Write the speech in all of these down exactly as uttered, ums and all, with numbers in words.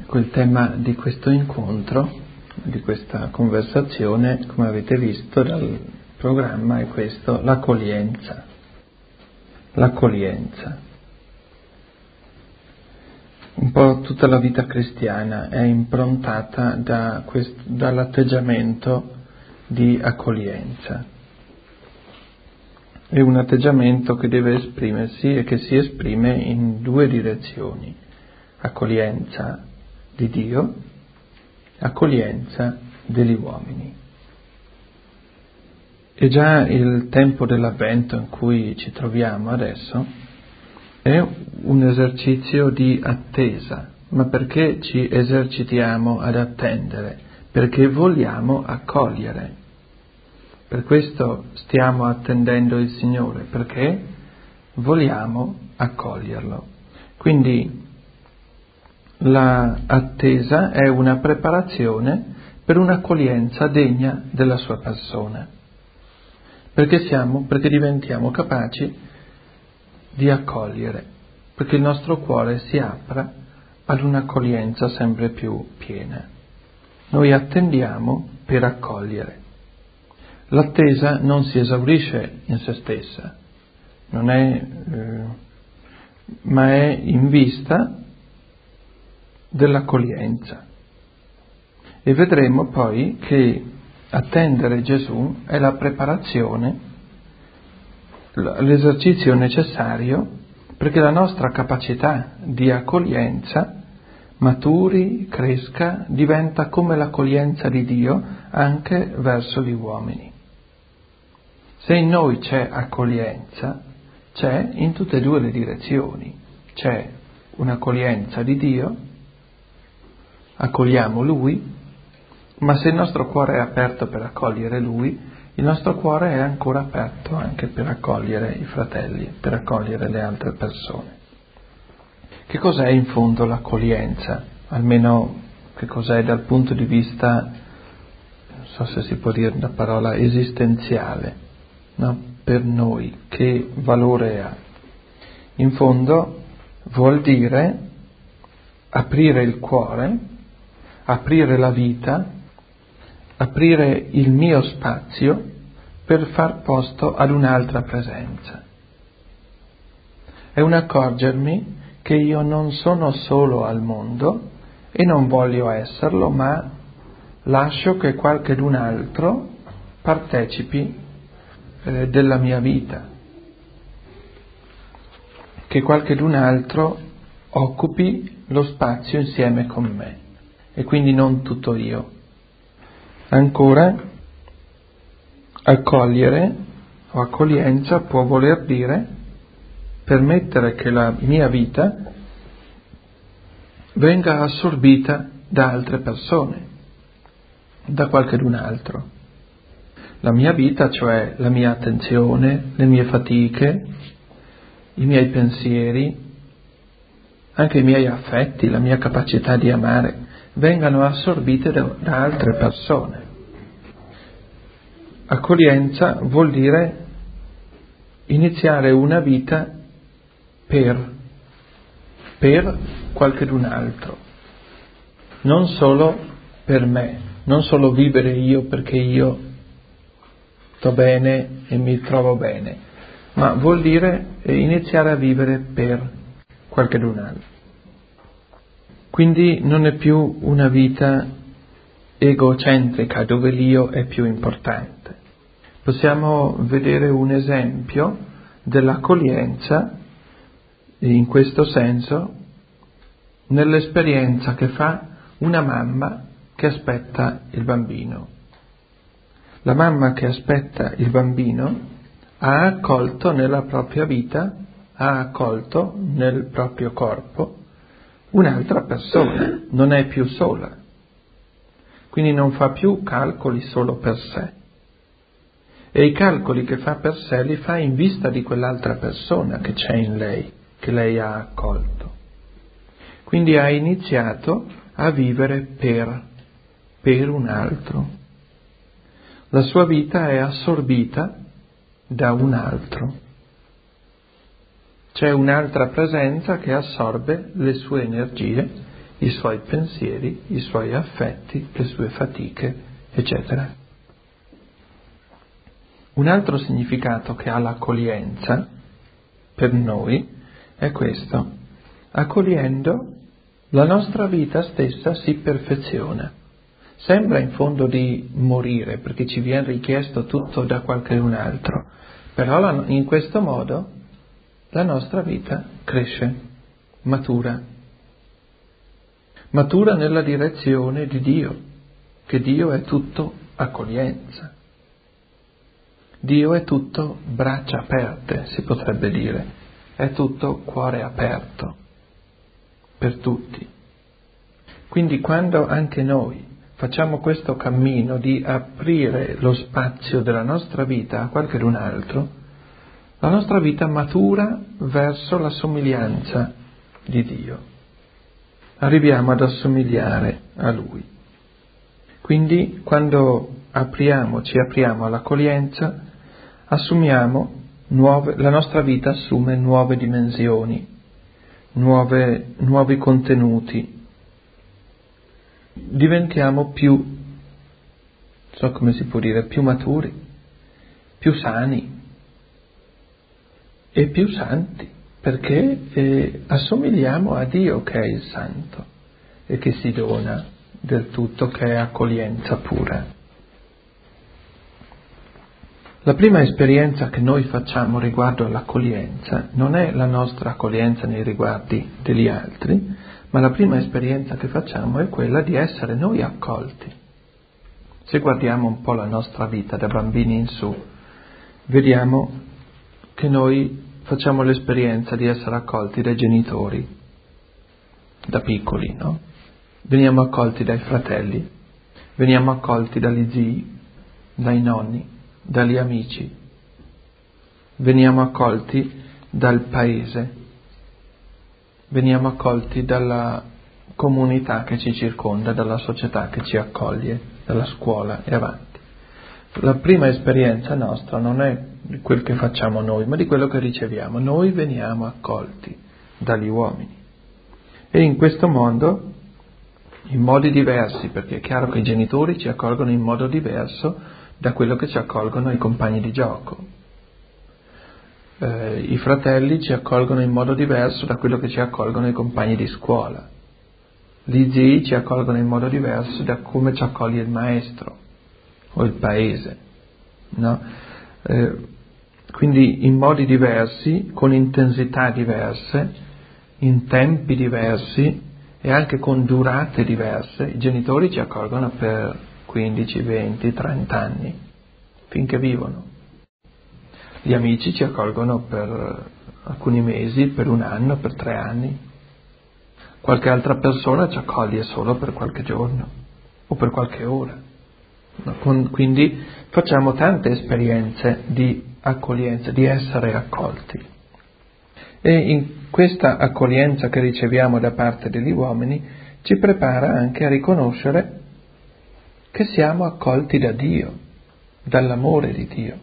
il tema di questo incontro, di questa conversazione, come avete visto dal programma, è questo: l'accoglienza. L'accoglienza. Un po' tutta la vita cristiana è improntata da questo, dall'atteggiamento di accoglienza. È un atteggiamento che deve esprimersi e che si esprime in due direzioni: accoglienza di Dio, accoglienza degli uomini. E già il tempo dell'Avvento in cui ci troviamo adesso è un esercizio di attesa. Ma perché ci esercitiamo ad attendere? Perché vogliamo accogliere. Per questo stiamo attendendo il Signore, perché vogliamo accoglierlo. Quindi l'attesa è una preparazione per un'accoglienza degna della sua persona, perché siamo, perché diventiamo capaci di accogliere, perché il nostro cuore si apra ad un'accoglienza sempre più piena. Noi attendiamo per accogliere. L'attesa non si esaurisce in se stessa, non è, eh, ma è in vista dell'accoglienza. E vedremo poi che attendere Gesù è la preparazione, l'esercizio necessario perché la nostra capacità di accoglienza maturi, cresca, diventa come l'accoglienza di Dio anche verso gli uomini. Se in noi c'è accoglienza, c'è in tutte e due le direzioni. C'è un'accoglienza di Dio, accogliamo Lui, ma se il nostro cuore è aperto per accogliere Lui, il nostro cuore è ancora aperto anche per accogliere i fratelli, per accogliere le altre persone. Che cos'è in fondo l'accoglienza? Almeno che cos'è dal punto di vista, non so se si può dire la parola esistenziale, no? Per noi, che valore ha? In fondo vuol dire aprire il cuore, aprire la vita, aprire il mio spazio per far posto ad un'altra presenza. È un accorgermi che io non sono solo al mondo e non voglio esserlo, ma lascio che qualchedun altro partecipi eh, della mia vita, che qualchedun altro occupi lo spazio insieme con me, e quindi non tutto io. Ancora, accogliere o accoglienza può voler dire permettere che la mia vita venga assorbita da altre persone, da qualchedun altro. La mia vita, cioè la mia attenzione, le mie fatiche, i miei pensieri, anche i miei affetti, la mia capacità di amare, vengano assorbite da, da altre persone. Accoglienza vuol dire iniziare una vita per, per qualchedun altro, non solo per me, non solo vivere io perché io sto bene e mi trovo bene, ma vuol dire iniziare a vivere per qualchedun altro. Quindi non è più una vita egocentrica dove l'io è più importante. Possiamo vedere un esempio dell'accoglienza in questo senso nell'esperienza che fa una mamma che aspetta il bambino. La mamma che aspetta il bambino ha accolto nella propria vita, ha accolto nel proprio corpo un'altra persona, non è più sola, quindi non fa più calcoli solo per sé, e i calcoli che fa per sé li fa in vista di quell'altra persona che c'è in lei, che lei ha accolto. Quindi ha iniziato a vivere per, per un altro. La sua vita è assorbita da un altro. C'è un'altra presenza che assorbe le sue energie i suoi pensieri, i suoi affetti, le sue fatiche, eccetera. Un altro significato che ha l'accoglienza per noi è questo: accogliendo, la nostra vita stessa si perfeziona. Sembra in fondo di morire perché ci viene richiesto tutto da qualcun altro, però la, in questo modo la nostra vita cresce, matura. Matura nella direzione di Dio, che Dio è tutto accoglienza. Dio è tutto braccia aperte, si potrebbe dire, è tutto cuore aperto per tutti. Quindi quando anche noi facciamo questo cammino di aprire lo spazio della nostra vita a qualcun altro, la nostra vita matura verso la somiglianza di Dio. Arriviamo ad assomigliare a Lui. Quindi quando apriamo, ci apriamo all'accoglienza, assumiamo nuove, la nostra vita assume nuove dimensioni, nuove, nuovi contenuti. Diventiamo più, non so come si può dire, più maturi, più sani e più santi, perché eh, assomigliamo a Dio che è il santo e che si dona del tutto, che è accoglienza pura. La prima esperienza che noi facciamo riguardo all'accoglienza non è la nostra accoglienza nei riguardi degli altri, ma la prima esperienza che facciamo è quella di essere noi accolti. Se guardiamo un po' la nostra vita da bambini in su, vediamo che noi facciamo l'esperienza di essere accolti dai genitori, da piccoli, no? Veniamo accolti dai fratelli, veniamo accolti dagli zii, dai nonni, dagli amici, veniamo accolti dal paese, veniamo accolti dalla comunità che ci circonda, dalla società che ci accoglie, dalla scuola e avanti. La prima esperienza nostra non è di quel che facciamo noi, ma di quello che riceviamo. Noi veniamo accolti dagli uomini. E in questo mondo, in modi diversi, perché è chiaro che i genitori ci accolgono in modo diverso da quello che ci accolgono i compagni di gioco. Eh, I fratelli ci accolgono in modo diverso da quello che ci accolgono i compagni di scuola. Gli zii ci accolgono in modo diverso da come ci accoglie il maestro o il paese, no? Eh, quindi in modi diversi, con intensità diverse, in tempi diversi e anche con durate diverse, i genitori ci accolgono per quindici, venti, trenta anni, finché vivono. Gli amici ci accolgono per alcuni mesi, per un anno, per tre anni. Qualche altra persona ci accoglie solo per qualche giorno o per qualche ora. Quindi facciamo tante esperienze di accoglienza, di essere accolti. E in questa accoglienza che riceviamo da parte degli uomini ci prepara anche a riconoscere che siamo accolti da Dio, dall'amore di Dio.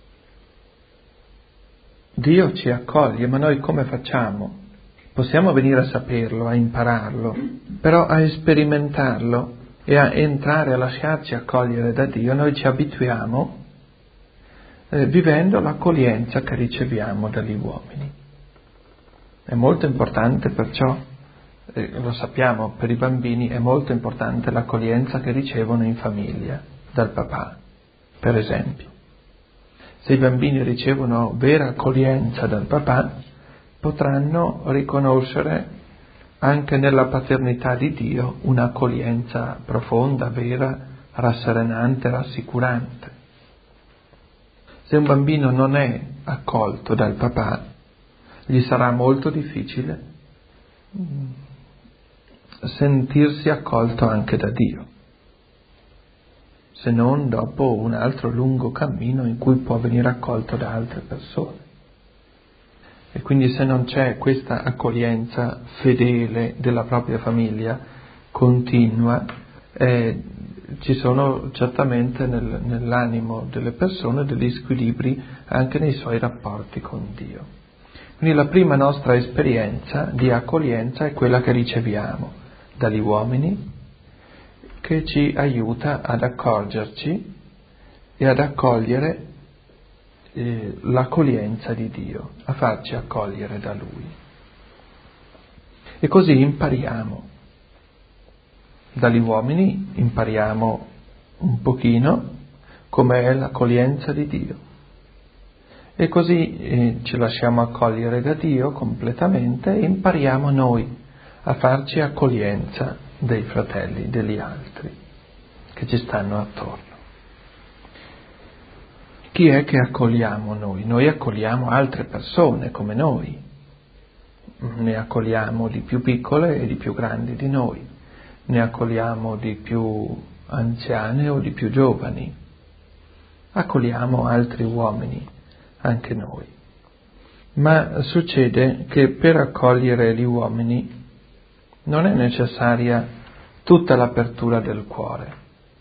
Dio ci accoglie, ma noi come facciamo? Possiamo venire a saperlo, a impararlo, però a sperimentarlo e a entrare, a lasciarci accogliere da Dio, noi ci abituiamo eh, vivendo l'accoglienza che riceviamo dagli uomini. È molto importante perciò, eh, lo sappiamo, per i bambini è molto importante l'accoglienza che ricevono in famiglia, dal papà, per esempio. Se i bambini ricevono vera accoglienza dal papà, potranno riconoscere anche nella paternità di Dio un'accoglienza profonda, vera, rasserenante, rassicurante. Se un bambino non è accolto dal papà, gli sarà molto difficile sentirsi accolto anche da Dio, se non dopo un altro lungo cammino in cui può venire accolto da altre persone. E quindi se non c'è questa accoglienza fedele della propria famiglia, continua, eh, ci sono certamente nel, nell'animo delle persone degli squilibri anche nei suoi rapporti con Dio. Quindi la prima nostra esperienza di accoglienza è quella che riceviamo dagli uomini che ci aiuta ad accorgerci e ad accogliere eh, l'accoglienza di Dio, a farci accogliere da Lui. E così impariamo. Dagli uomini impariamo un pochino com'è l'accoglienza di Dio. E così eh, ci lasciamo accogliere da Dio completamente e impariamo noi a farci accoglienza dei fratelli, degli altri che ci stanno attorno. Chi è che accogliamo noi? Noi accogliamo altre persone come noi, ne accogliamo di più piccole e di più grandi di noi, ne accogliamo di più anziane o di più giovani, accogliamo altri uomini, anche noi. Ma succede che per accogliere gli uomini non è necessaria tutta l'apertura del cuore,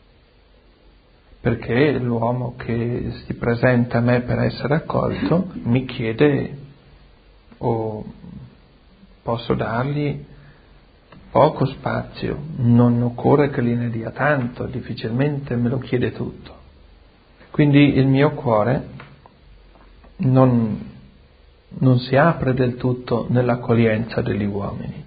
perché l'uomo che si presenta a me per essere accolto mi chiede o posso dargli poco spazio, non occorre che gliene dia tanto, difficilmente me lo chiede tutto. Quindi il mio cuore non, non si apre del tutto nell'accoglienza degli uomini.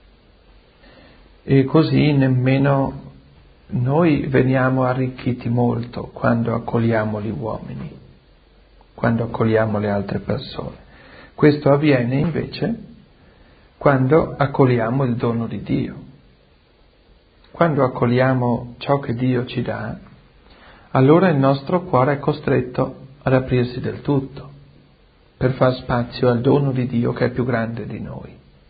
E così nemmeno noi veniamo arricchiti molto quando accogliamo gli uomini, quando accogliamo le altre persone. Questo avviene invece quando accogliamo il dono di Dio. Quando accogliamo ciò che Dio ci dà, allora il nostro cuore è costretto ad aprirsi del tutto, per far spazio al dono di Dio che è più grande di noi.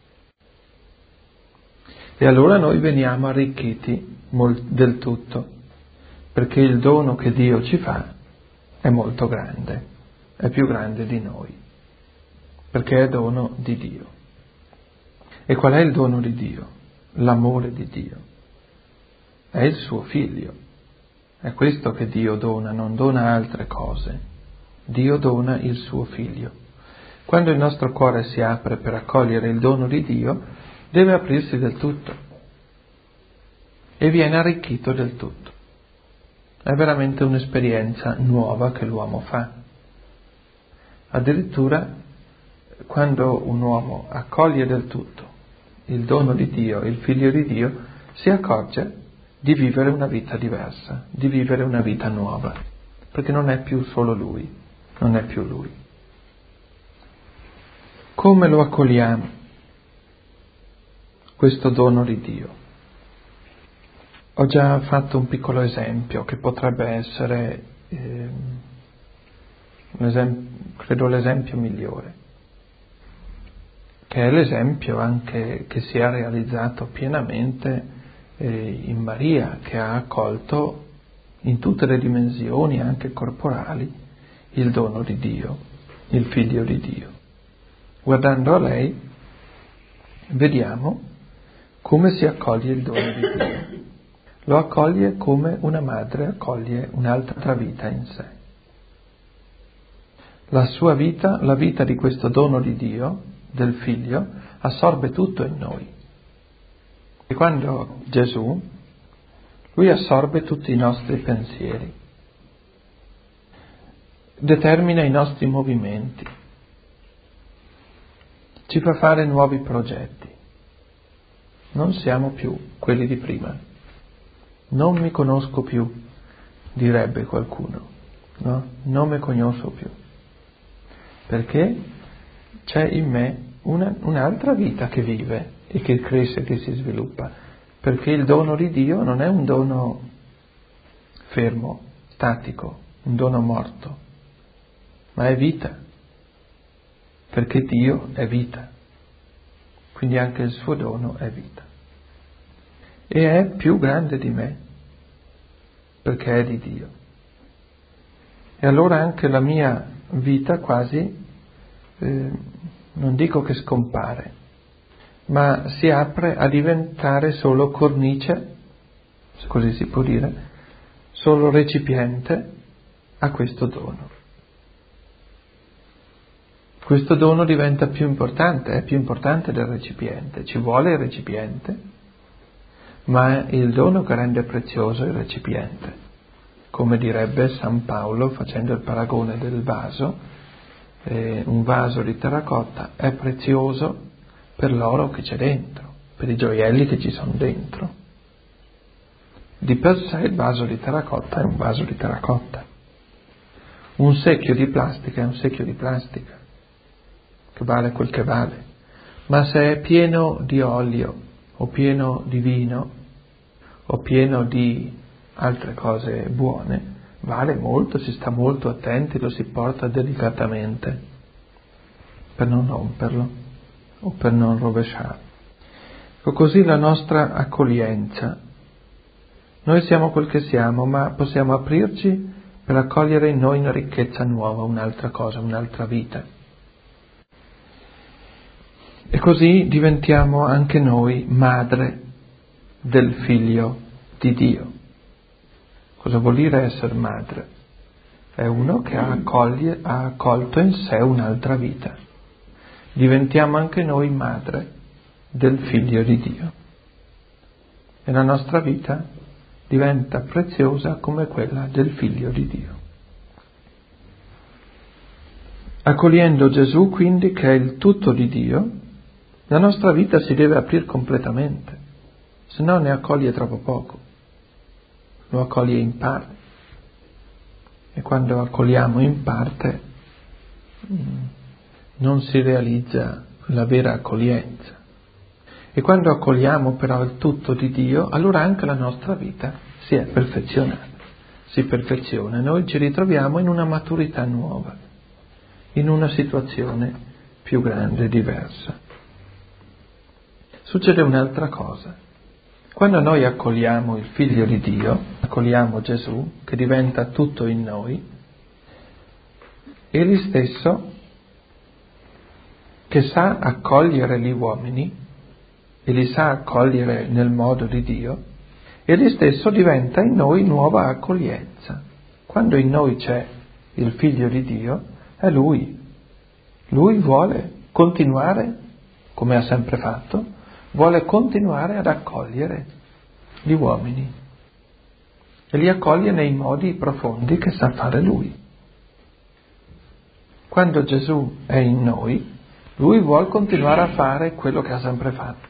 E allora noi veniamo arricchiti del tutto, perché il dono che Dio ci fa è molto grande, è più grande di noi, perché è dono di Dio. E qual è il dono di Dio? L'amore di Dio. È il suo figlio. È questo che Dio dona, non dona altre cose. Dio dona il suo figlio. Quando il nostro cuore si apre per accogliere il dono di Dio, deve aprirsi del tutto e viene arricchito del tutto. È veramente un'esperienza nuova che l'uomo fa. Addirittura quando un uomo accoglie del tutto il dono di Dio, il figlio di Dio, si accorge di vivere una vita diversa, di vivere una vita nuova, perché non è più solo lui, non è più lui. Come lo accogliamo, questo dono di Dio? Ho già fatto un piccolo esempio che potrebbe essere, eh, credo, l'esempio migliore, che è l'esempio anche che si è realizzato pienamente eh, in Maria, che ha accolto in tutte le dimensioni, anche corporali, il dono di Dio, il figlio di Dio. Guardando a lei, vediamo come si accoglie il dono di Dio. Lo accoglie come una madre accoglie un'altra vita in sé. La sua vita, la vita di questo dono di Dio, del figlio, assorbe tutto in noi. E quando Gesù, lui assorbe tutti i nostri pensieri, determina i nostri movimenti, ci fa fare nuovi progetti. Non siamo più quelli di prima. Non mi conosco più, direbbe qualcuno, no? Non mi conosco più. Perché c'è in me una, un'altra vita che vive e che cresce, che si sviluppa. Perché il dono di Dio non è un dono fermo, statico, un dono morto, ma è vita. Perché Dio è vita. Quindi anche il suo dono è vita. E è più grande di me, perché è di Dio. E allora anche la mia vita quasi, eh, non dico che scompare, ma si apre a diventare solo cornice, se così si può dire, solo recipiente a questo dono. Questo dono diventa più importante, è più importante del recipiente, ci vuole il recipiente, ma è il dono che rende prezioso il recipiente. Come direbbe San Paolo facendo il paragone del vaso, eh, un vaso di terracotta è prezioso per l'oro che c'è dentro, per i gioielli che ci sono dentro. Di per sé il vaso di terracotta è un vaso di terracotta. Un secchio di plastica è un secchio di plastica, che vale quel che vale. Ma se è pieno di olio, o pieno di vino, o pieno di altre cose buone, vale molto, si sta molto attenti, lo si porta delicatamente per non romperlo o per non rovesciarlo. E così la nostra accoglienza. Noi siamo quel che siamo, ma possiamo aprirci per accogliere in noi una ricchezza nuova, un'altra cosa, un'altra vita. E così diventiamo anche noi madre del Figlio di Dio. Cosa vuol dire essere madre? È uno che ha, accoglie, ha accolto in sé un'altra vita. Diventiamo anche noi madre del Figlio di Dio. E la nostra vita diventa preziosa come quella del Figlio di Dio. Accogliendo Gesù, quindi, che è il tutto di Dio, la nostra vita si deve aprire completamente, se no ne accoglie troppo poco, lo accoglie in parte. E quando accogliamo in parte non si realizza la vera accoglienza. E quando accogliamo però il tutto di Dio, allora anche la nostra vita si è perfezionata, si perfeziona. Noi ci ritroviamo in una maturità nuova, in una situazione più grande, diversa. Succede un'altra cosa. Quando noi accogliamo il Figlio di Dio, accogliamo Gesù, che diventa tutto in noi, Egli stesso, che sa accogliere gli uomini e li sa accogliere nel modo di Dio, Egli stesso diventa in noi nuova accoglienza. Quando in noi c'è il Figlio di Dio, è Lui. Lui vuole continuare, come ha sempre fatto, vuole continuare ad accogliere gli uomini e li accoglie nei modi profondi che sa fare Lui. Quando Gesù è in noi, Lui vuole continuare a fare quello che ha sempre fatto.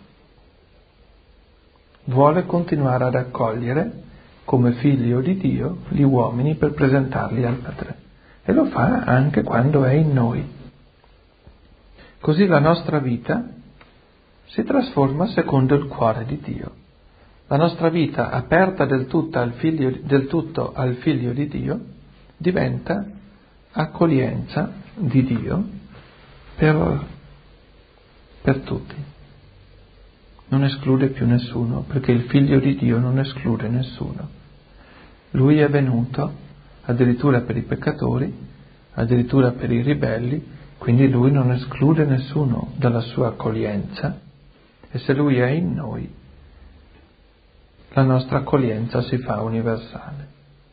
Vuole continuare ad accogliere come Figlio di Dio gli uomini per presentarli al Padre. E lo fa anche quando è in noi. Così la nostra vita si trasforma secondo il cuore di Dio. La nostra vita, aperta del tutto al Figlio, del tutto al Figlio di Dio, diventa accoglienza di Dio per, per tutti. Non esclude più nessuno, perché il Figlio di Dio non esclude nessuno. Lui è venuto addirittura per i peccatori, addirittura per i ribelli, quindi Lui non esclude nessuno dalla sua accoglienza. E se Lui è in noi, la nostra accoglienza si fa universale.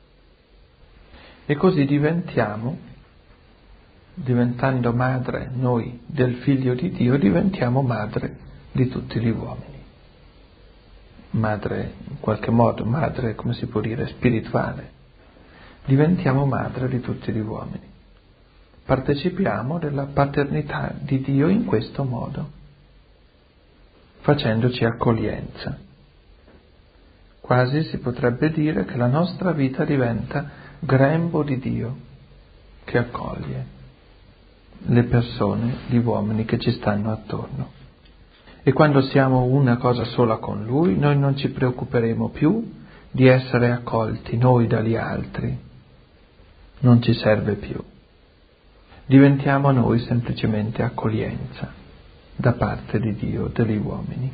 E così diventiamo, diventando madre noi del Figlio di Dio, diventiamo madre di tutti gli uomini. Madre, in qualche modo, madre, come si può dire, spirituale. Diventiamo madre di tutti gli uomini. Partecipiamo della paternità di Dio in questo modo, facendoci accoglienza. Quasi si potrebbe dire che la nostra vita diventa grembo di Dio, che accoglie le persone, gli uomini che ci stanno attorno. E quando siamo una cosa sola con Lui, noi non ci preoccuperemo più di essere accolti noi dagli altri. Non ci serve più. Diventiamo noi semplicemente accoglienza da parte di Dio, degli uomini.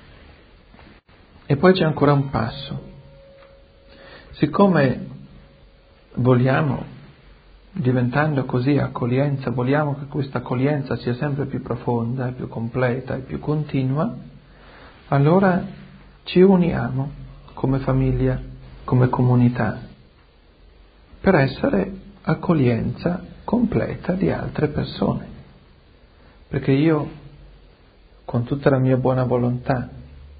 E poi c'è ancora un passo. Siccome vogliamo, diventando così accoglienza, vogliamo che questa accoglienza sia sempre più profonda, più completa e più continua, allora ci uniamo come famiglia, come comunità, per essere accoglienza completa di altre persone. Perché io, con tutta la mia buona volontà,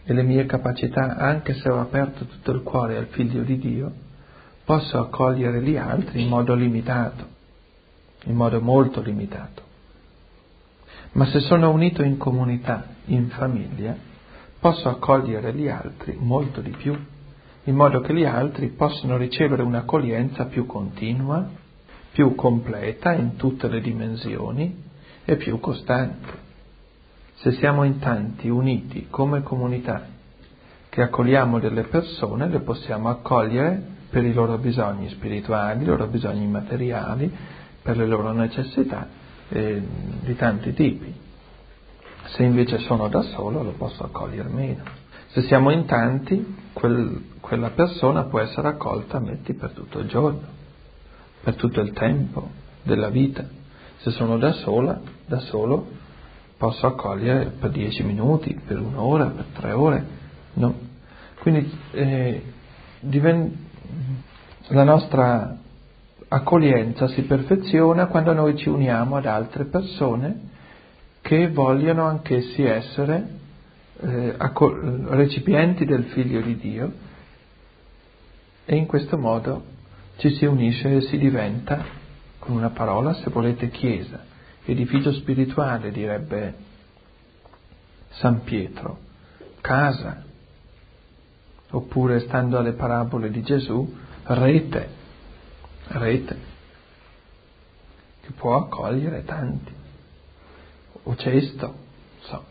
e le mie capacità, anche se ho aperto tutto il cuore al Figlio di Dio, posso accogliere gli altri in modo limitato, in modo molto limitato. Ma se sono unito in comunità, in famiglia, posso accogliere gli altri molto di più, in modo che gli altri possano ricevere un'accoglienza più continua, più completa in tutte le dimensioni e più costante. Se siamo in tanti, uniti come comunità, che accogliamo delle persone, le possiamo accogliere per i loro bisogni spirituali, i loro bisogni materiali, per le loro necessità eh, di tanti tipi. Se invece sono da solo, lo posso accogliere meno. Se siamo in tanti, quel, quella persona può essere accolta, metti, per tutto il giorno, per tutto il tempo della vita. Se sono da sola, da solo, posso accogliere per dieci minuti, per un'ora, per tre ore, no? Quindi eh, diven- la nostra accoglienza si perfeziona quando noi ci uniamo ad altre persone che vogliono anch'essi essere eh, accol- recipienti del Figlio di Dio, e in questo modo ci si unisce e si diventa, con una parola, se volete, chiesa. Edificio spirituale, direbbe San Pietro, casa, oppure, stando alle parabole di Gesù, rete, rete, che può accogliere tanti, o cesto, so.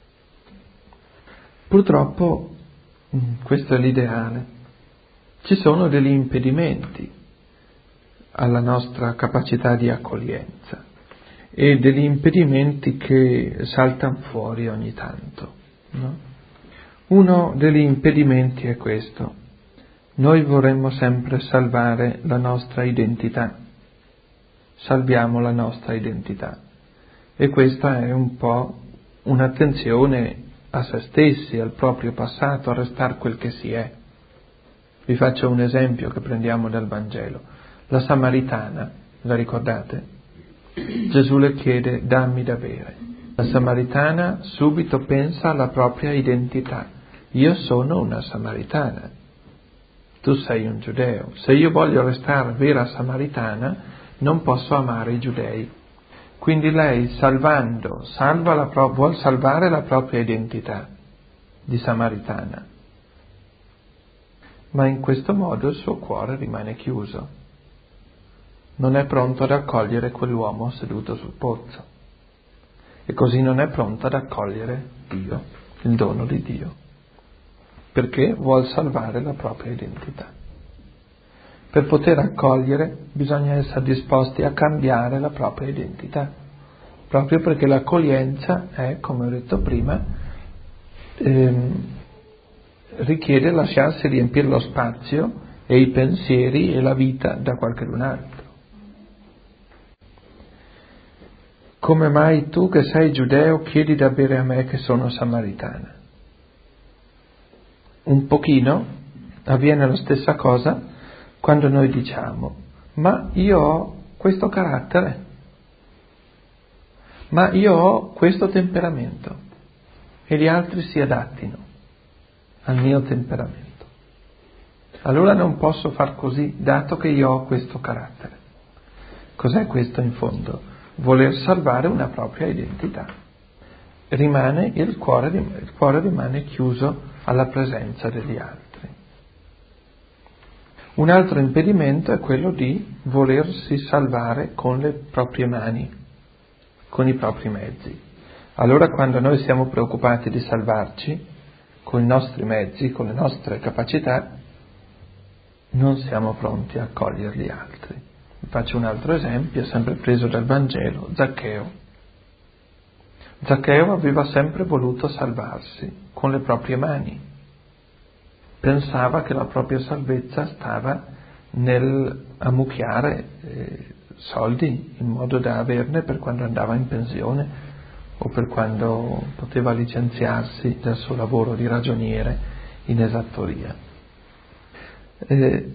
Purtroppo, questo è l'ideale, ci sono degli impedimenti alla nostra capacità di accoglienza, e degli impedimenti che saltano fuori ogni tanto, no? Uno degli impedimenti è questo: noi vorremmo sempre salvare la nostra identità, salviamo la nostra identità, e questa è un po' un'attenzione a se stessi, al proprio passato, a restare quel che si è. Vi faccio un esempio che prendiamo dal Vangelo. La Samaritana, la ricordate? Gesù le chiede: dammi da bere. La Samaritana subito pensa alla propria identità: io sono una Samaritana, tu sei un giudeo, se io voglio restare vera Samaritana non posso amare i giudei. Quindi lei, salvando, salva la pro- vuol salvare la propria identità di Samaritana, ma in questo modo il suo cuore rimane chiuso. Non è pronto ad accogliere quell'uomo seduto sul pozzo, e così non è pronto ad accogliere Dio, il dono di Dio, perché vuol salvare la propria identità. Per poter accogliere bisogna essere disposti a cambiare la propria identità, proprio perché l'accoglienza è, come ho detto prima, ehm, richiede lasciarsi riempire lo spazio e i pensieri e la vita da qualcun altro. Come mai tu che sei giudeo chiedi da bere a me che sono samaritana? Un pochino avviene la stessa cosa quando noi diciamo: ma io ho questo carattere, ma io ho questo temperamento, e gli altri si adattino al mio temperamento. Allora non posso far così, dato che io ho questo carattere. Cos'è questo in fondo? Voler salvare una propria identità. Rimane il cuore, il cuore rimane chiuso alla presenza degli altri. Un altro impedimento è quello di volersi salvare con le proprie mani, con i propri mezzi. Allora, quando noi siamo preoccupati di salvarci con i nostri mezzi, con le nostre capacità, non siamo pronti a accogliere gli altri. Faccio un altro esempio, sempre preso dal Vangelo: Zaccheo. Zaccheo aveva sempre voluto salvarsi con le proprie mani. Pensava che la propria salvezza stava nel ammucchiare eh, soldi in modo da averne per quando andava in pensione o per quando poteva licenziarsi dal suo lavoro di ragioniere in esattoria. Eh,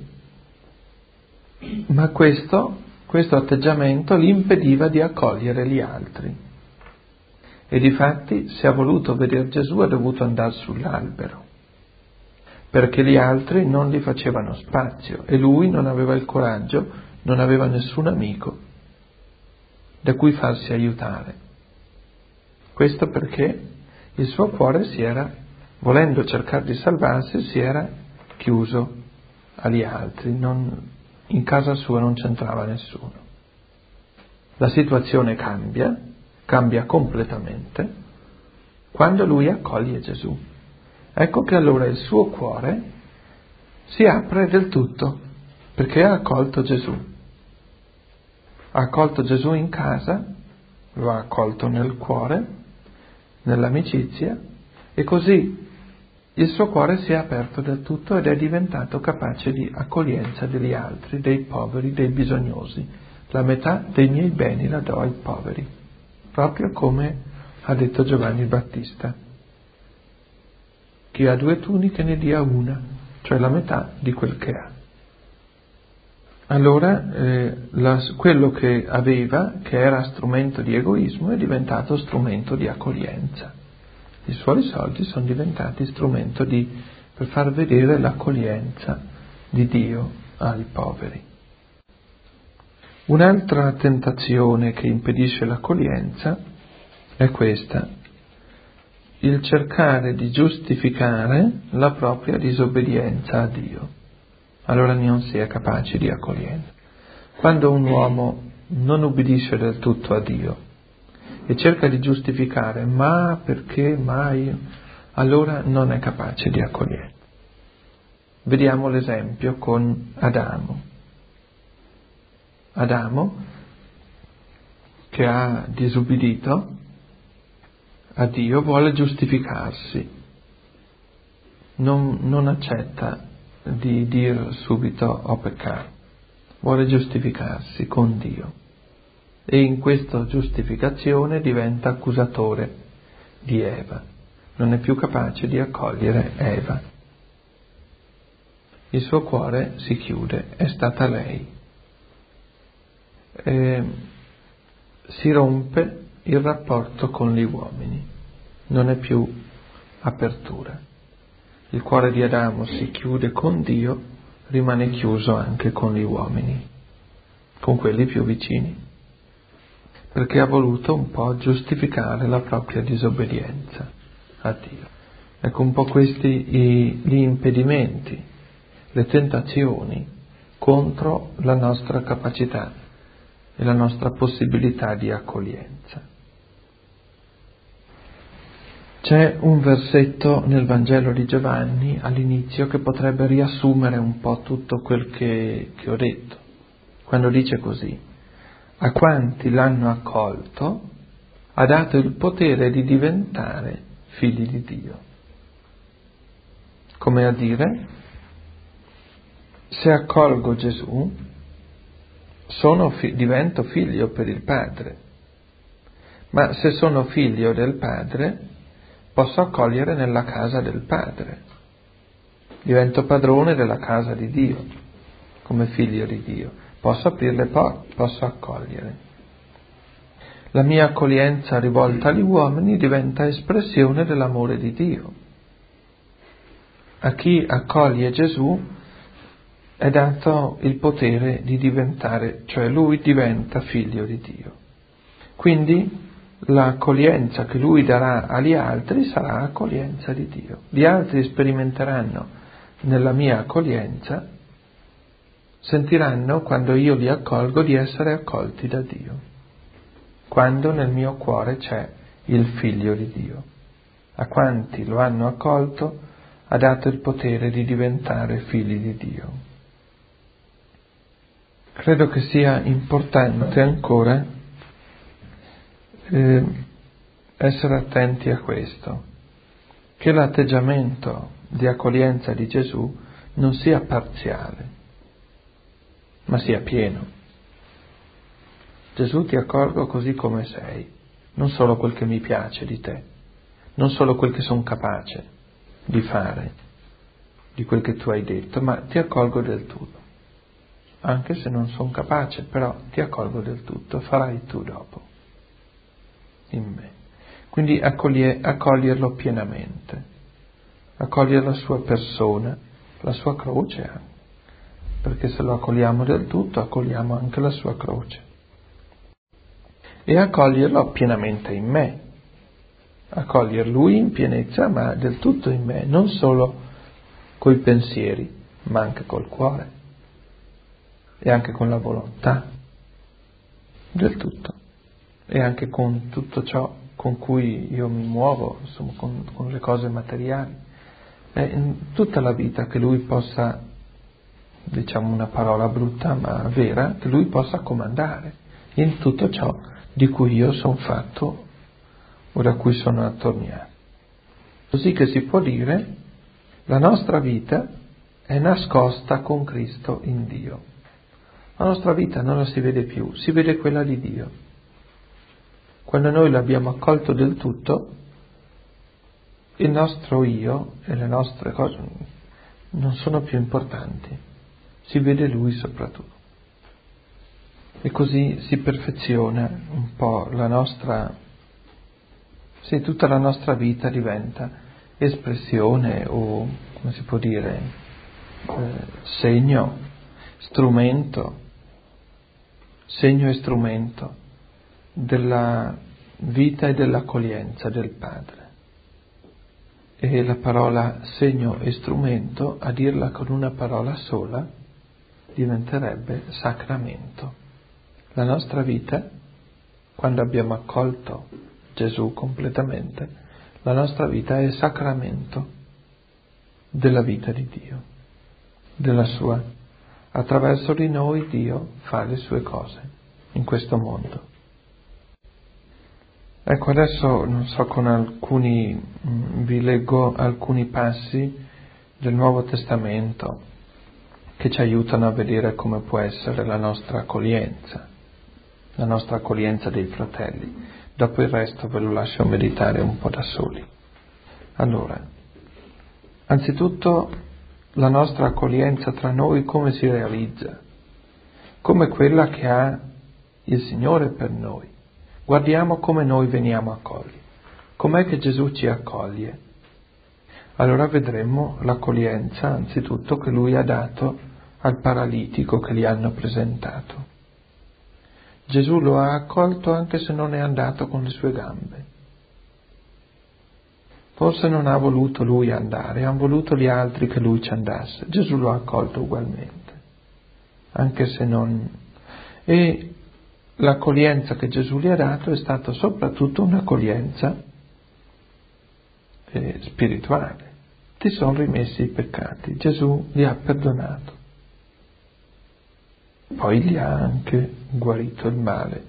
Ma questo, questo atteggiamento gli impediva di accogliere gli altri. E difatti, se ha voluto vedere Gesù, è dovuto andare sull'albero, perché gli altri non gli facevano spazio e lui non aveva il coraggio, non aveva nessun amico da cui farsi aiutare. Questo perché il suo cuore si era, volendo cercare di salvarsi, si era chiuso agli altri, non, in casa sua non c'entrava nessuno. La situazione cambia, cambia completamente, quando lui accoglie Gesù. Ecco che allora il suo cuore si apre del tutto, perché ha accolto Gesù. Ha accolto Gesù in casa, lo ha accolto nel cuore, nell'amicizia, e così il suo cuore si è aperto del tutto ed è diventato capace di accoglienza degli altri, dei poveri, dei bisognosi. La metà dei miei beni la do ai poveri, proprio come ha detto Giovanni il Battista. Chi ha due tuniche ne dia una, cioè la metà di quel che ha. Allora eh, la, quello che aveva, che era strumento di egoismo, è diventato strumento di accoglienza. I suoi soldi sono diventati strumento di, per far vedere l'accoglienza di Dio ai poveri. Un'altra tentazione che impedisce l'accoglienza è questa: il cercare di giustificare la propria disobbedienza a Dio. Allora non si è capaci di accoglienza. Quando un uomo non ubbidisce del tutto a Dio e cerca di giustificare ma perché mai, allora non è capace di accoglienza. Vediamo l'esempio con Adamo. Adamo, che ha disubbidito a Dio, vuole giustificarsi, non, non accetta di dire subito ho peccato, vuole giustificarsi con Dio e in questa giustificazione diventa accusatore di Eva, non è più capace di accogliere Eva. Il suo cuore si chiude, è stata lei. E si rompe il rapporto con gli uomini, non è più apertura. Il cuore di Adamo si chiude con Dio, rimane chiuso anche con gli uomini, con quelli più vicini, perché ha voluto un po' giustificare la propria disobbedienza a Dio. Ecco un po' questi i, gli impedimenti, le tentazioni contro la nostra capacità e la nostra possibilità di accoglienza. C'è un versetto nel Vangelo di Giovanni all'inizio che potrebbe riassumere un po' tutto quel che, che ho detto, quando dice così: a quanti l'hanno accolto ha dato il potere di diventare figli di Dio. Come a dire, se accolgo Gesù sono fi- divento figlio per il Padre, ma se sono figlio del Padre posso accogliere nella casa del Padre, divento padrone della casa di Dio, come figlio di Dio, posso aprire le porte, posso accogliere. La mia accoglienza rivolta agli uomini diventa espressione dell'amore di Dio. A chi accoglie Gesù è dato il potere di diventare, cioè lui diventa figlio di Dio. Quindi l'accoglienza che lui darà agli altri sarà accoglienza di Dio. Gli altri sperimenteranno nella mia accoglienza, sentiranno quando io li accolgo di essere accolti da Dio, quando nel mio cuore c'è il figlio di Dio. A quanti lo hanno accolto ha dato il potere di diventare figli di Dio. Credo che sia importante ancora Eh, essere attenti a questo, che l'atteggiamento di accoglienza di Gesù non sia parziale, ma sia pieno. Gesù, ti accolgo così come sei, non solo quel che mi piace di te, non solo quel che sono capace di fare, di quel che tu hai detto, ma ti accolgo del tutto. Anche se non sono capace, però ti accolgo del tutto, farai tu dopo in me. Quindi accoglie, accoglierlo pienamente, accogliere la sua persona, la sua croce anche, perché se lo accogliamo del tutto, accogliamo anche la sua croce. E accoglierlo pienamente in me, accogliere Lui in pienezza, ma del tutto in me, non solo coi pensieri, ma anche col cuore e anche con la volontà, del tutto, e anche con tutto ciò con cui io mi muovo, insomma, con, con le cose materiali, e in tutta la vita che Lui possa, diciamo una parola brutta ma vera, che Lui possa comandare in tutto ciò di cui io sono fatto o da cui sono attorniato. Così che si può dire, la nostra vita è nascosta con Cristo in Dio. La nostra vita non la si vede più, si vede quella di Dio. Quando noi l'abbiamo accolto del tutto, il nostro io e le nostre cose non sono più importanti, si vede Lui soprattutto. E così si perfeziona un po' la nostra, sì, tutta la nostra vita diventa espressione o, come si può dire, eh, segno, strumento, segno e strumento della vita e dell'accoglienza del Padre. E la parola segno e strumento, a dirla con una parola sola, diventerebbe sacramento. La nostra vita, quando abbiamo accolto Gesù completamente, la nostra vita è sacramento della vita di Dio, della sua. Attraverso di noi Dio fa le sue cose in questo mondo. Ecco, adesso non so, con alcuni vi leggo alcuni passi del Nuovo Testamento che ci aiutano a vedere come può essere la nostra accoglienza, la nostra accoglienza dei fratelli. Dopo il resto ve lo lascio meditare un po' da soli. Allora, anzitutto la nostra accoglienza tra noi come si realizza? Come quella che ha il Signore per noi. Guardiamo come noi veniamo accolti. Com'è che Gesù ci accoglie? Allora vedremo l'accoglienza anzitutto che Lui ha dato al paralitico che gli hanno presentato. Gesù lo ha accolto anche se non è andato con le sue gambe. Forse non ha voluto Lui andare, hanno voluto gli altri che Lui ci andasse. Gesù lo ha accolto ugualmente, anche se non... E l'accoglienza che Gesù gli ha dato è stata soprattutto un'accoglienza eh, spirituale. Ti sono rimessi i peccati, Gesù li ha perdonato. Poi gli ha anche guarito il male.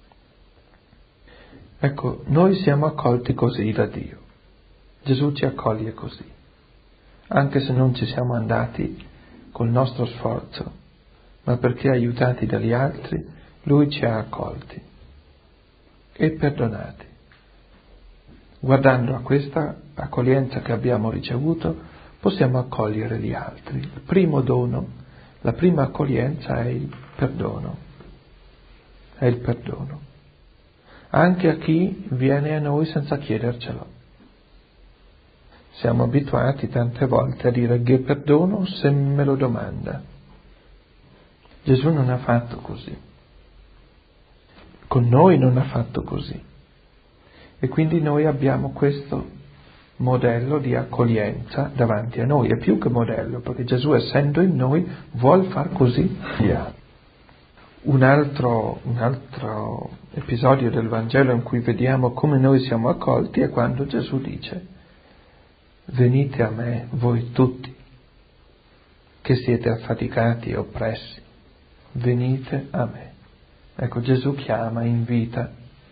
Ecco, noi siamo accolti così da Dio. Gesù ci accoglie così. Anche se non ci siamo andati col nostro sforzo, ma perché aiutati dagli altri, Lui ci ha accolti e perdonati. Guardando a questa accoglienza che abbiamo ricevuto, possiamo accogliere gli altri. Il primo dono, la prima accoglienza è il perdono. È il perdono. Anche a chi viene a noi senza chiedercelo. Siamo abituati tante volte a dire che perdono se me lo domanda. Gesù non ha fatto così. Con noi non ha fatto così. E quindi noi abbiamo questo modello di accoglienza davanti a noi. È più che modello, perché Gesù, essendo in noi, vuol far così gli altri. Un altro, un altro episodio del Vangelo in cui vediamo come noi siamo accolti è quando Gesù dice: venite a me voi tutti che siete affaticati e oppressi, venite a me. Ecco, Gesù chiama, invita,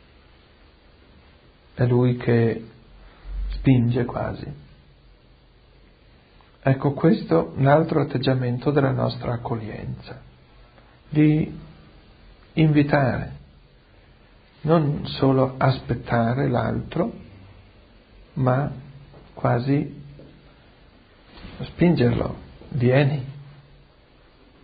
è Lui che spinge quasi. Ecco, questo è un altro atteggiamento della nostra accoglienza, di invitare, non solo aspettare l'altro, ma quasi spingerlo, vieni,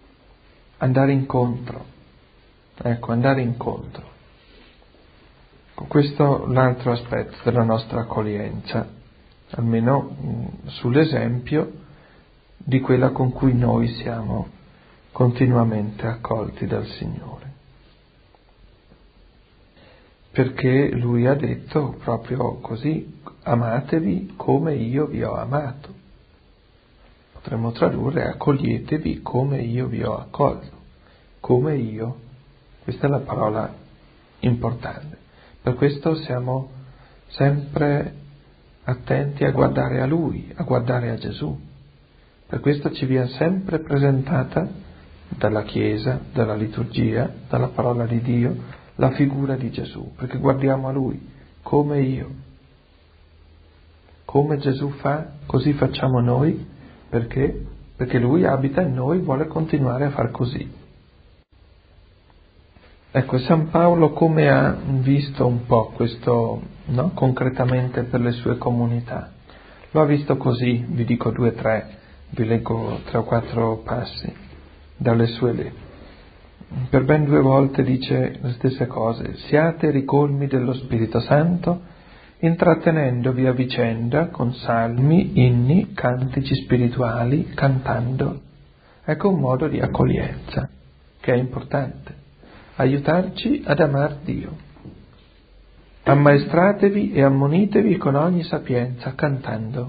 andare incontro, ecco, andare incontro. Questo è l'altro aspetto della nostra accoglienza, almeno mh, sull'esempio di quella con cui noi siamo continuamente accolti dal Signore. Perché Lui ha detto proprio così: amatevi come io vi ho amato. Potremmo tradurre: accoglietevi come io vi ho accolto. Come io. Questa è la parola importante. Per questo siamo sempre attenti a guardare a Lui, a guardare a Gesù. Per questo ci viene sempre presentata dalla Chiesa, dalla liturgia, dalla parola di Dio, la figura di Gesù, perché guardiamo a Lui, come io. Come Gesù fa, così facciamo noi, perché? Perché Lui abita in noi, vuole continuare a far così. Ecco, San Paolo come ha visto un po' questo, no? Concretamente per le sue comunità? Lo ha visto così, vi dico due o tre, vi leggo tre o quattro passi dalle sue lettere. Per ben due volte dice le stesse cose: siate ricolmi dello Spirito Santo, intrattenendovi a vicenda con salmi, inni, cantici spirituali, cantando. Ecco un modo di accoglienza che è importante, aiutarci ad amar Dio. Ammaestratevi e ammonitevi con ogni sapienza, cantando.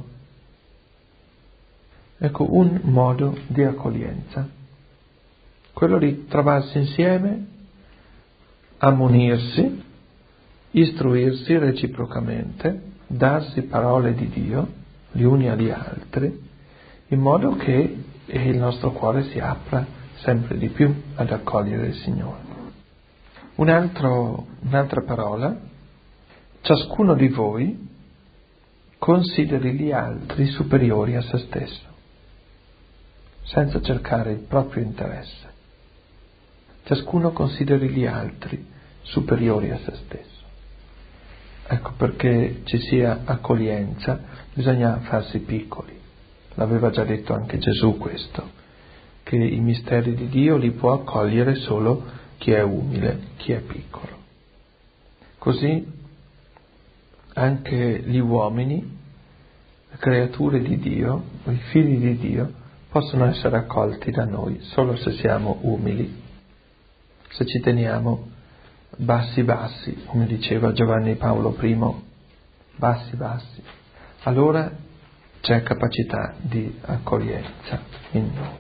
Ecco un modo di accoglienza, quello di trovarsi insieme, ammonirsi, istruirsi reciprocamente, darsi parole di Dio gli uni agli altri, in modo che il nostro cuore si apra sempre di più ad accogliere il Signore. Un altro, un'altra parola: ciascuno di voi consideri gli altri superiori a se stesso, senza cercare il proprio interesse. Ciascuno consideri gli altri superiori a se stesso. Ecco, perché ci sia accoglienza bisogna farsi piccoli. L'aveva già detto anche Gesù questo, che i misteri di Dio li può accogliere solo chi è umile, chi è piccolo. Così anche gli uomini, le creature di Dio, i figli di Dio, possono essere accolti da noi solo se siamo umili, se ci teniamo bassi bassi, come diceva Giovanni Paolo I, bassi bassi, allora c'è capacità di accoglienza in noi.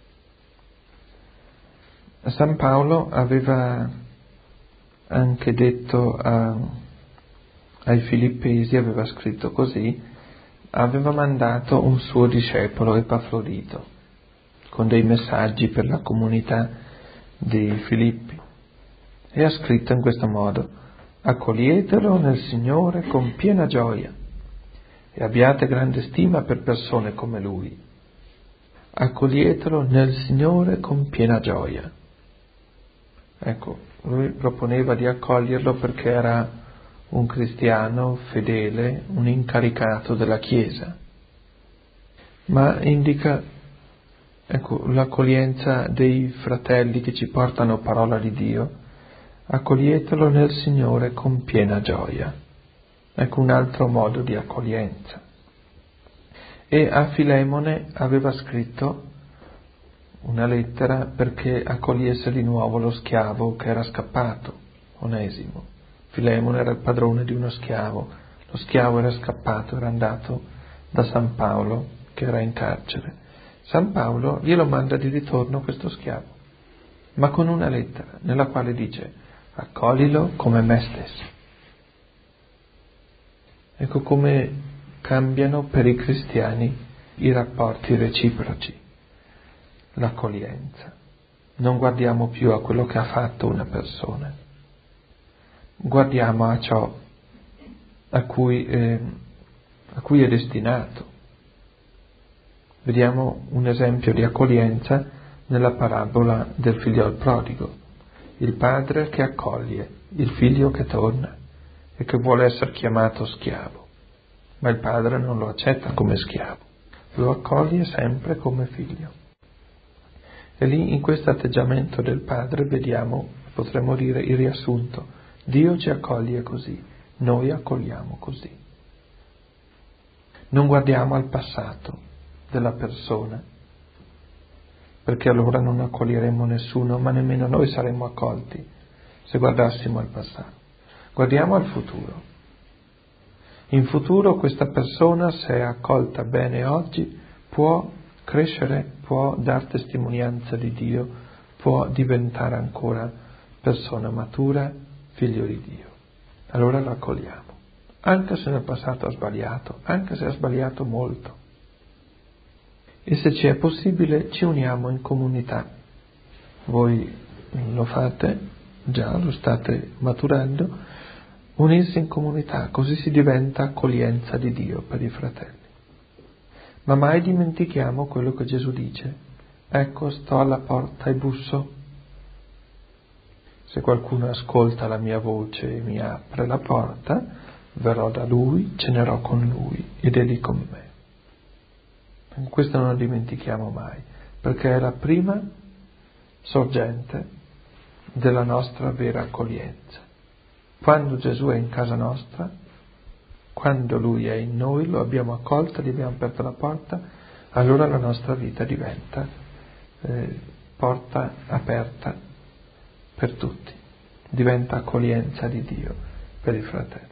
San Paolo aveva anche detto a, ai Filippesi, aveva scritto così: aveva mandato un suo discepolo, Epafrodito, con dei messaggi per la comunità di Filippi, e ha scritto in questo modo: accoglietelo nel Signore con piena gioia e abbiate grande stima per persone come lui. Accoglietelo nel Signore con piena gioia. Ecco, lui proponeva di accoglierlo perché era un cristiano fedele, un incaricato della Chiesa, ma indica, ecco, l'accoglienza dei fratelli che ci portano parola di Dio. Accoglietelo nel Signore con piena gioia. Ecco un altro modo di accoglienza. E a Filemone aveva scritto una lettera perché accogliesse di nuovo lo schiavo che era scappato, Onesimo. Filemone era il padrone di uno schiavo, lo schiavo era scappato, era andato da San Paolo che era in carcere. San Paolo glielo manda di ritorno questo schiavo, ma con una lettera nella quale dice: accoglilo come me stesso. Ecco come cambiano per i cristiani i rapporti reciproci, l'accoglienza. Non guardiamo più a quello che ha fatto una persona, guardiamo a ciò a cui, eh, a cui è destinato. Vediamo un esempio di accoglienza nella parabola del figliol prodigo, il padre che accoglie il figlio che torna e che vuole essere chiamato schiavo, ma il padre non lo accetta come schiavo, lo accoglie sempre come figlio. E lì, in questo atteggiamento del padre, vediamo, potremmo dire, il riassunto Dio ci accoglie così, noi accogliamo così. Non guardiamo al passato della persona, perché allora non accoglieremo nessuno, ma nemmeno noi saremmo accolti se guardassimo al passato. Guardiamo al futuro. In futuro questa persona, se è accolta bene oggi, può crescere, può dar testimonianza di Dio, può diventare ancora persona matura, figlio di Dio. Allora lo accogliamo, anche se nel passato ha sbagliato, anche se ha sbagliato molto. E se ci è possibile ci uniamo in comunità. Voi lo fate, già lo state maturando, unirsi in comunità, così si diventa accoglienza di Dio per i fratelli. Ma mai dimentichiamo quello che Gesù dice: ecco, sto alla porta e busso. Se qualcuno ascolta la mia voce e mi apre la porta, verrò da lui, cenerò con lui ed egli con me. Questo non lo dimentichiamo mai, perché è la prima sorgente della nostra vera accoglienza. Quando Gesù è in casa nostra, quando Lui è in noi, lo abbiamo accolto, gli abbiamo aperto la porta, allora la nostra vita diventa eh, porta aperta per tutti, diventa accoglienza di Dio per i fratelli.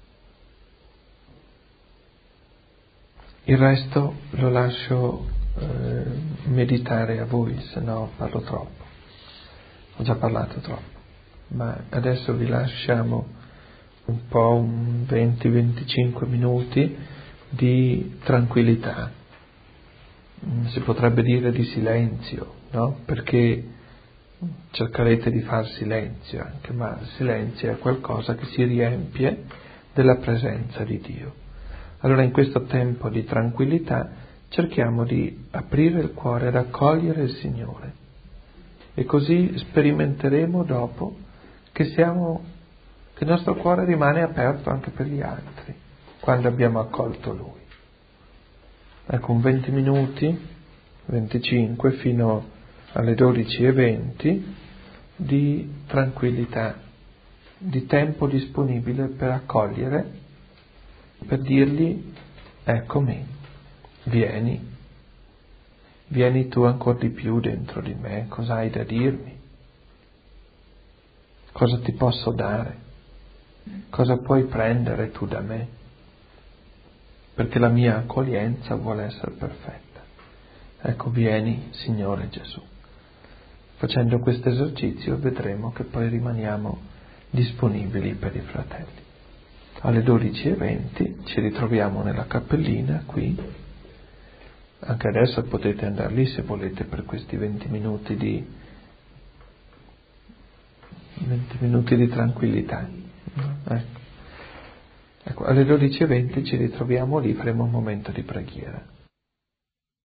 Il resto lo lascio eh, meditare a voi, se no parlo troppo. Ho già parlato troppo, ma adesso vi lasciamo un po' un venti venticinque minuti di tranquillità, si potrebbe dire di silenzio, no? Perché cercherete di far silenzio anche, ma il silenzio è qualcosa che si riempie della presenza di Dio. Allora in questo tempo di tranquillità cerchiamo di aprire il cuore ed accogliere il Signore, e così sperimenteremo dopo che siamo, che il nostro cuore rimane aperto anche per gli altri quando abbiamo accolto Lui. Ecco, un venti minuti, venticinque fino alle dodici e venti di tranquillità, di tempo disponibile per accogliere, per dirgli: eccomi, vieni, vieni tu ancora di più dentro di me, cosa hai da dirmi? Cosa ti posso dare? Cosa puoi prendere tu da me? Perché la mia accoglienza vuole essere perfetta. Ecco, vieni, Signore Gesù. Facendo questo esercizio vedremo che poi rimaniamo disponibili per i fratelli. Alle dodici e venti ci ritroviamo nella cappellina qui. Anche adesso potete andare lì se volete per questi venti minuti di venti minuti di tranquillità. Ecco. Ecco, alle dodici e venti ci ritroviamo lì, faremo un momento di preghiera.